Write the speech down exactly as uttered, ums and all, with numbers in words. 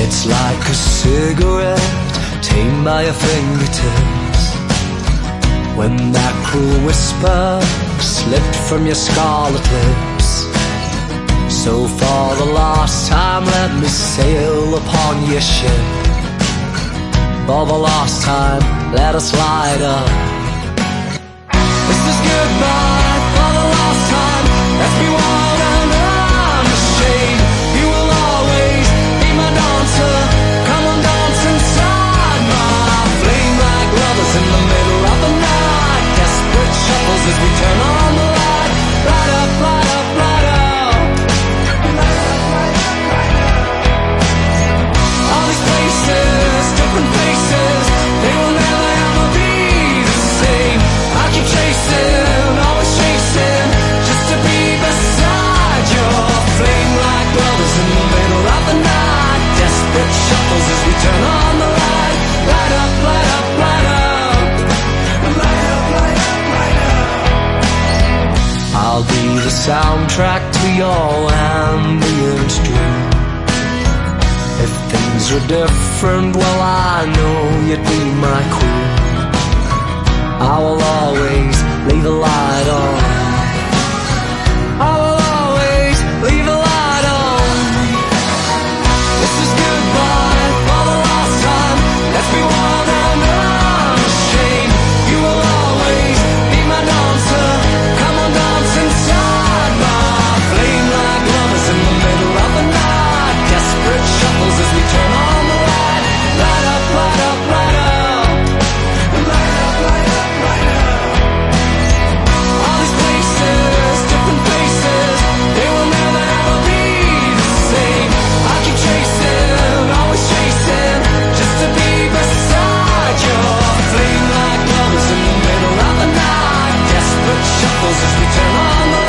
It's like a cigarette tamed by your fingertips, when that cruel whisper slipped from your scarlet lips. So for the last time let me sail upon your ship. For the last time let us light up. This is goodbye for the last time. Let's be wild and unashamed. You will always be my dancer. Come on, dance inside my flame like lovers in the middle of the night. Desperate shuffles as we turn on the light. Light up, light up, light up. All these places, different faces, they will never ever be the same. I keep chasing, always chasing, just to be beside your flame like lovers in the middle of the night. Desperate shuffles as we turn on the light. Light up, light up, light up. Light up, light up, light up. I'll be the soundtrack to your ambient dream. If things were different, well I know you'd be my queen. I will always leave a light on. I will always leave a light on. This is goodbye for the last time. Let's be wild and unashamed. You will always be my dancer. Come on, dance inside my flame like lovers in the middle of the night. Desperate shuffles as we turn on the light. Light up, light up, light up. Light up, light up, light up. All these places, different faces, they will never ever be the same. I keep chasing, always chasing, just to be beside your flame like lovers in the middle of the night. Desperate shuffles as we turn on the light.